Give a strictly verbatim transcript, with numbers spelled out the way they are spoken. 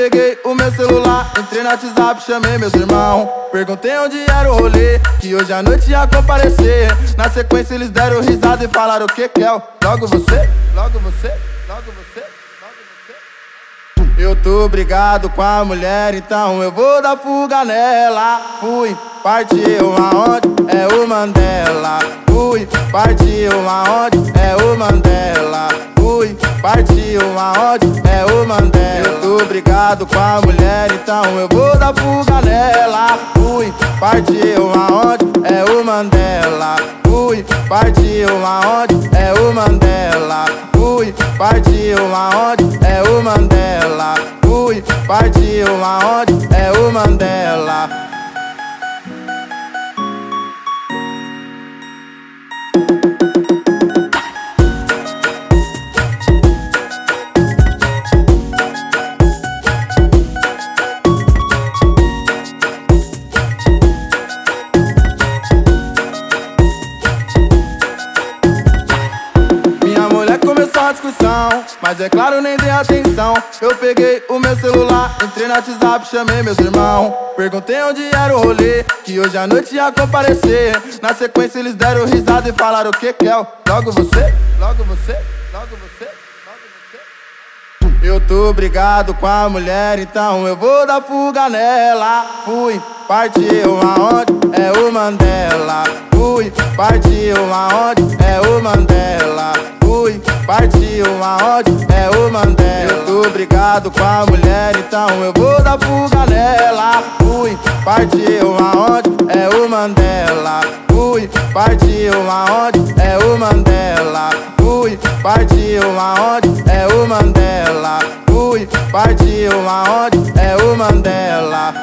peguei o meu celular, entrei no WhatsApp, chamei meus irmãos. Perguntei onde era o rolê, que hoje à noite ia comparecer. Na sequência eles deram risada e falaram: o que que é? Logo você, logo você, logo você, logo você. Eu tô brigado com a mulher, então eu vou dar fuga nela. Fui, partiu aonde? É o Mandela. Fui, partiu aonde? É o Mandela. Fui, partiu aonde? É o Mandela. Eu tô brigado com a mulher, então eu vou dar fuga nela. Fui, partiu aonde? É o Mandela. Fui, partiu aonde? É o Mandela. Fui, partiu aonde? É o Mandela. Fui, partiu aonde? É o Mandela. Discussão, mas é claro, nem dei atenção. Eu peguei o meu celular, entrei no WhatsApp, chamei meus irmãos. Perguntei onde era o rolê, que hoje à noite ia comparecer. Na sequência eles deram risada e falaram: o que que é? Logo você, logo você, logo você, logo você. Eu tô brigado com a mulher, então eu vou dar fuga nela. Fui, partiu aonde? É o Mandela. Fui, partiu aonde? É o Mandela. Fui, partiu aonde? É o Mandela. Eu tô brigado com a mulher, então eu vou dar fuga nela. Fui, partiu aonde? É o Mandela. Fui, partiu aonde? É o Mandela. Fui, partiu aonde? É o Mandela. Fui, partiu aonde? É o Mandela.